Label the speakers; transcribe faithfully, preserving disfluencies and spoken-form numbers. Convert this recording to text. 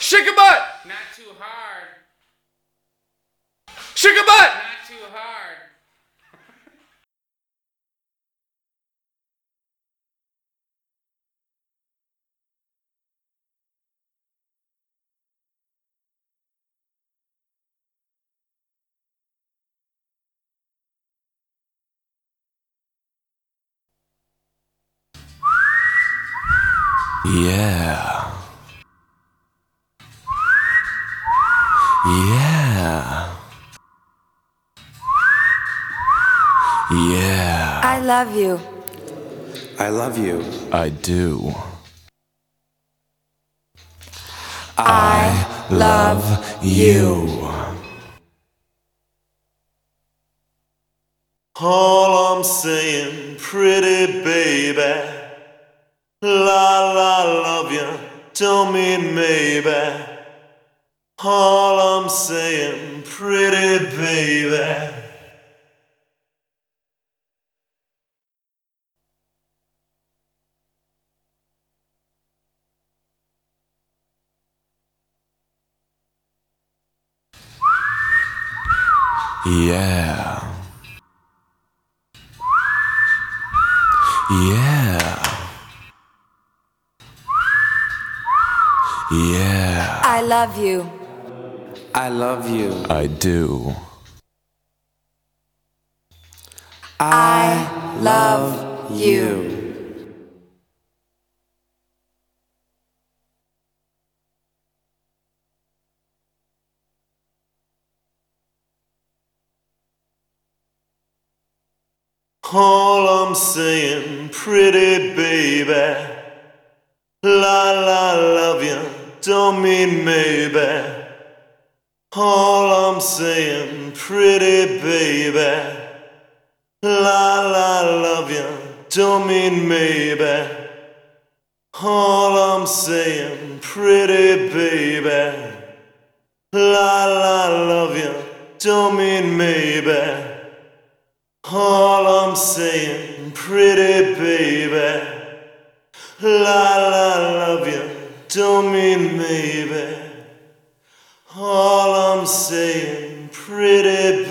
Speaker 1: Shake your butt!
Speaker 2: Not too hard.
Speaker 1: Shake your butt!
Speaker 2: Not too hard.
Speaker 1: Yeah. Yeah. Yeah.
Speaker 3: I love you.
Speaker 4: I love you.
Speaker 1: I do.
Speaker 3: I
Speaker 1: Love you.
Speaker 5: All I'm saying, pretty baby, la la love you, don't mean maybe. All I'm saying, pretty baby.
Speaker 1: Yeah. Yeah. Yeah.
Speaker 3: I love you.
Speaker 4: I love you.
Speaker 1: I do.
Speaker 3: I love you.
Speaker 5: All I'm saying, pretty baby, la la love you, don't mean maybe. All I'm saying, pretty baby, la la love you, don't mean maybe. All I'm saying, pretty baby, la la love you, don't mean maybe. All I'm saying, pretty baby, la la love you, don't mean maybe. All I'm saying, pretty baby.